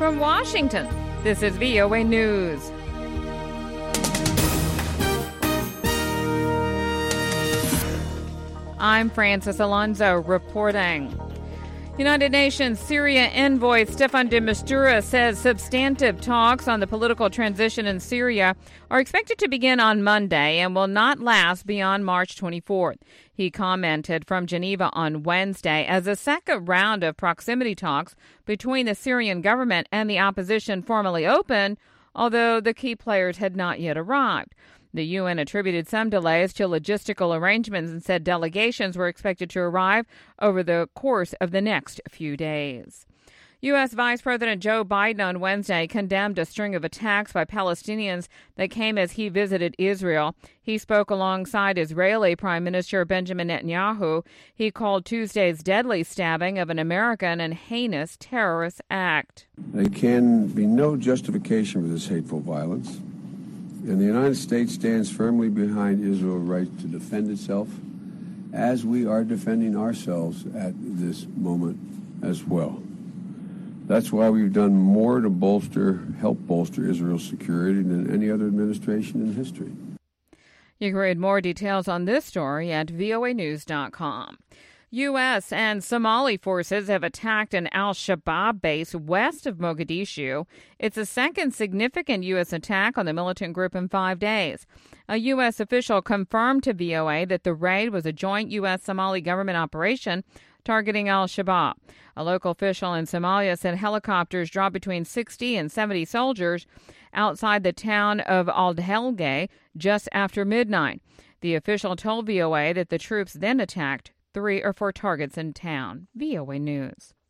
From Washington, this is VOA News. I'm Francis Alonso reporting. United Nations Syria envoy Staffan de Mistura says substantive talks on the political transition in Syria are expected to begin on Monday and will not last beyond March 24th. He commented from Geneva on Wednesday as a second round of proximity talks between the Syrian government and the opposition formally opened, although the key players had not yet arrived. The UN attributed some delays to logistical arrangements and said delegations were expected to arrive over the course of the next few days. U.S. Vice President Joe Biden on Wednesday condemned a string of attacks by Palestinians that came as he visited Israel. He spoke alongside Israeli Prime Minister Benjamin Netanyahu. He called Tuesday's deadly stabbing of an American an heinous terrorist act. There can be no justification for this hateful violence. And the United States stands firmly behind Israel's right to defend itself, as we are defending ourselves at this moment as well. That's why we've done more to help bolster Israel's security than any other administration in history. You can read more details on this story at voanews.com. U.S. and Somali forces have attacked an al-Shabaab base west of Mogadishu. It's the second significant U.S. attack on the militant group in 5 days. A U.S. official confirmed to VOA that the raid was a joint U.S.-Somali government operation targeting al-Shabaab. A local official in Somalia said helicopters dropped between 60 and 70 soldiers outside the town of Al-Helge just after midnight. The official told VOA that the troops then attacked 3 or 4 targets in town. VOA News.